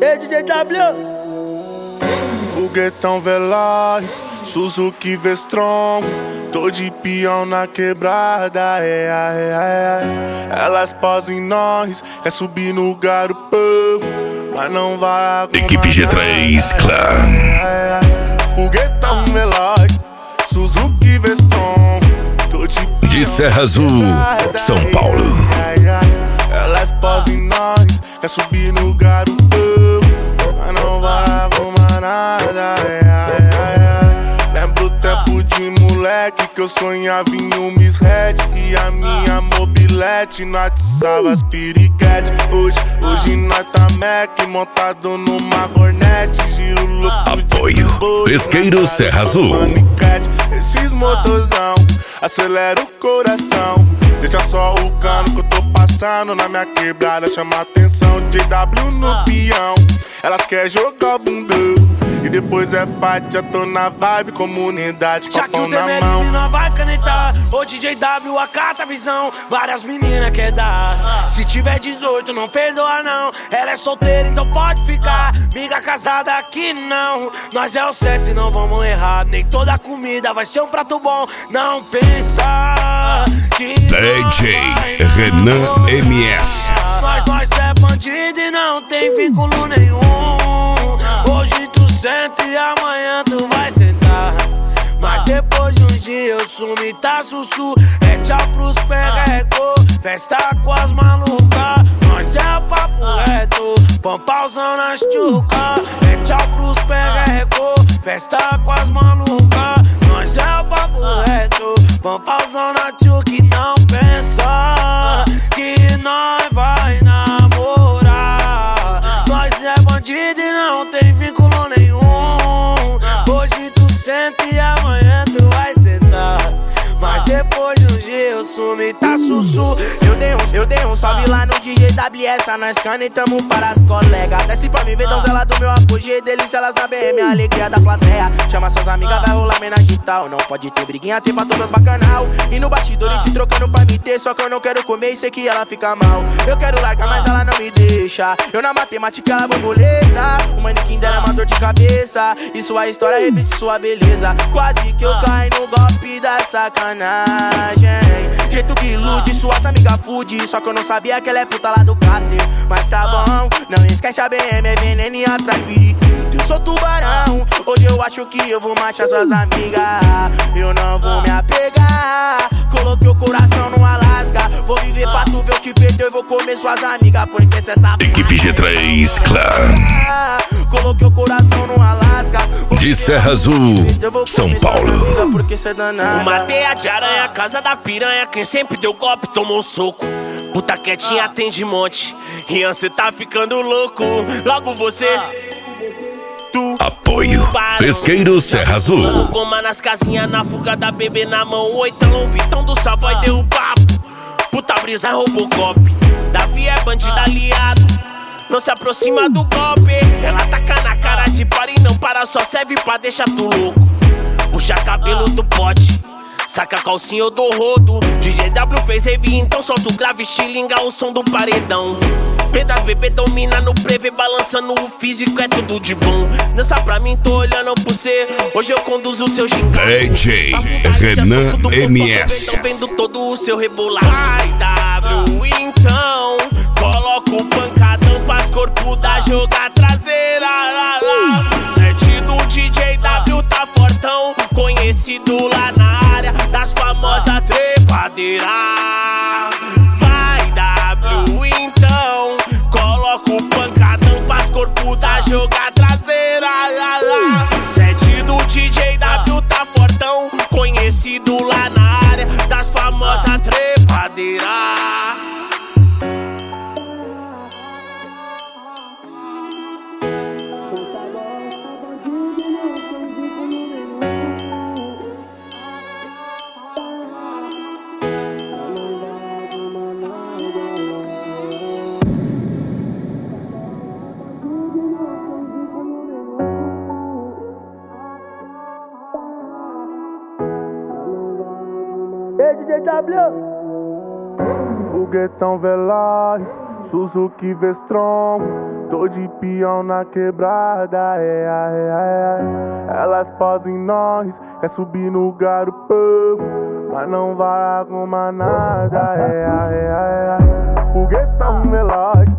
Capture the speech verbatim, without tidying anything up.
Ei, D J W. Foguetão veloz, Suzuki V-Strom. Tô de peão na quebrada, é, é, é. Elas posam em nós, quer subir no garupa, mas não vai arrumar. Equipe G três Clã. É, é. Foguetão veloz, Suzuki V-Strom. Tô de peão De Serra Azul, São Paulo. Elas posam em nós, quer subir no garupa, mas não vai arrumar nada, é, é, é. Lembro o tempo de moleque que eu sonhava em um Miss Red e a minha mobilete nós atiçava as piriquete. Hoje, hoje nós tá Mac montado numa Hornet, giro louco. Apoio Pesqueiro Serra Azul. Esses motorzão acelera o coração, deixa só o cano que eu tô passando na minha quebrada, chama atenção. J W no peão, elas quer jogar bundão e depois é fight, já tô na vibe, comunidade com a pão na mão. Não vai canetar, ô D J W acata a visão, várias meninas quer dar. Se tiver dezoito não perdoa não, ela é solteira então pode ficar. Miga casada aqui não, nós é o certo e não vamos errar. Nem toda comida vai ser um prato bom, não pensa que D J Renan M S. Nós, nós é bandido e não tem vínculo nenhum. Hoje tu senta e amanhã tu vai sentar, mas depois de um dia eu sumi, tá sussu. É tchau pros perrecô, festa com as malucas. Nós é papo reto, pampauzão nas tchuca. É tchau pros perrecô, festa com as malucas. Nós é papo reto, pampauzão na tchuca. E não pensa que nós vai namorar. Nós é bandido e não tem vínculo nenhum. Hoje tu senta e amanhã tu vai sentar, mas depois de um dia eu sumi, tá sussu. Eu dei um, eu dei um salve lá no D J W S, nós canetamos para as colegas. Desce pra me ver, donzela do meu apogeu, delícia elas na B M, a alegria da plateia. Chama suas amigas, vai rolar homenagem tal. Não pode ter briguinha, tem pra todas bacanal. E no bastidor eles se trocando pra me ter, só que eu não quero comer e sei que ela fica mal. Eu quero largar, mas ela não me deixa. Eu na matemática, ela borboleta. O manequim dela é uma dor de cabeça e sua história repete sua beleza. Quase que eu caio no golpe da sacanagem. Jeito que ilude, suas amigas fude. Só que eu não sabia que ela é puta lá do Caster. Mas tá bom, não esquece a B M, é veneno e atrai periquito. Eu sou tubarão, hoje eu acho que eu vou machar suas amigas. Eu não vou me apegar, coloquei o coração no Alasca. Vou viver pra tu ver o que perdeu e vou comer suas amigas, porque cê sabe. Equipe G três Clã. Coloquei o coração no Alasca. De Serra Azul, São Paulo. Porque cê danada. Uma teia de aranha, casa da piranha. Quem sempre deu golpe tomou soco. Puta quietinha tem de monte. Rian, cê tá ficando louco. Logo você. Apoio Pesqueiro Serra Azul. Goma nas casinhas, na fuga da bebê na mão. Oitão, Vitão do Savoy deu papo. Puta brisa, Robocop. Davi é bandido aliado, não se aproxima do golpe. Ela taca na cara de par e não para, só serve pra deixar tu louco. Puxa cabelo do pote, saca a calcinha ou do rodo. D J W fez rave, então solta o grave, estilinga o som do paredão. Pedas bebê domina no prevê, balançando o físico, é tudo de bom. Dança pra mim, tô olhando por cê. Hoje eu conduzo o seu gingão. D J Renan M S. Tão vendo todo o seu rebolar. Vai, W, então coloca o pancadão pras corpo da joga traseira. Sete do D J W tá fortão, conhecido lá na área das famosas trepadeiras. Vai, W, então coloca o pancadão pras corpo da joga traseira. Sete do D J W tá fortão, conhecido lá na área das famosas trepadeiras. Ei, D J W. Foguetão veloz, Suzuki V-Strom. Tô de peão na quebrada, é, é, é. Elas posam em nós, quer subir no garupa, mas não vai arrumar nada, é, é, é. Foguetão veloz,